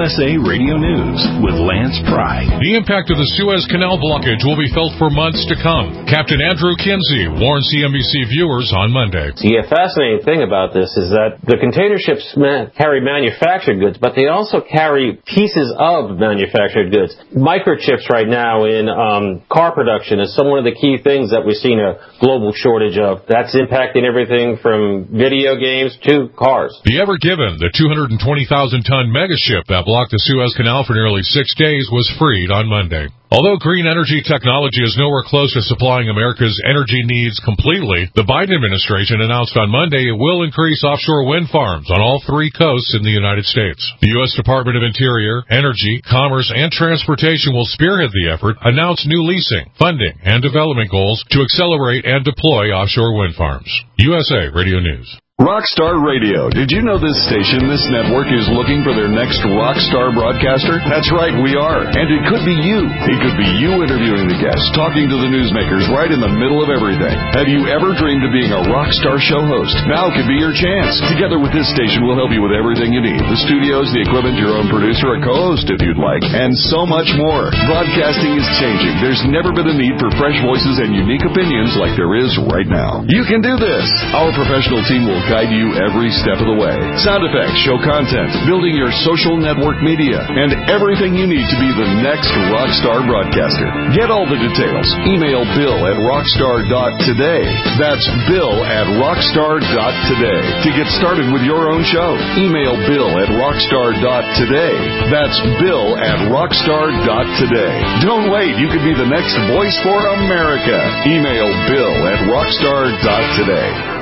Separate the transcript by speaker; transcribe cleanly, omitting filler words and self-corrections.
Speaker 1: USA Radio News with Lance Pry.
Speaker 2: The impact of the Suez Canal blockage will be felt for months to come. Captain Andrew Kinsey warned CNBC viewers on Monday.
Speaker 3: The fascinating thing about this is that the container ships carry manufactured goods, but they also carry pieces of manufactured goods. Microchips right now in car production is one of the key things that we've seen a global shortage of. That's impacting everything from video games to cars.
Speaker 2: The Ever Given, the 220,000-ton megaship that blocked the Suez Canal for nearly 6 days, was freed on Monday. Although green energy technology is nowhere close to supplying America's energy needs completely, the Biden administration announced on Monday it will increase offshore wind farms on all 3 coasts in the United States. The U.S. Department of Interior, Energy, Commerce, and Transportation will spearhead the effort, announce new leasing, funding, and development goals to accelerate and deploy offshore wind farms. USA Radio News.
Speaker 1: Rockstar Radio. Did you know this station, this network, is looking for their next rockstar broadcaster? That's right, we are. And it could be you. It could be you interviewing the guests, talking to the newsmakers right in the middle of everything. Have you ever dreamed of being a rockstar show host? Now could be your chance. Together with this station, we'll help you with everything you need. The studios, the equipment, your own producer, a co-host if you'd like, and so much more. Broadcasting is changing. There's never been a need for fresh voices and unique opinions like there is right now. You can do this. Our professional team will guide you every step of the way. Sound effects, show content, building your social network media, and everything you need to be the next rockstar broadcaster. Get all the details. Email bill@rockstar.today. That's bill@rockstar.today. To get started with your own show, email bill@rockstar.today. That's bill@rockstar.today. Don't wait. You could be the next voice for America. Email bill@rockstar.today.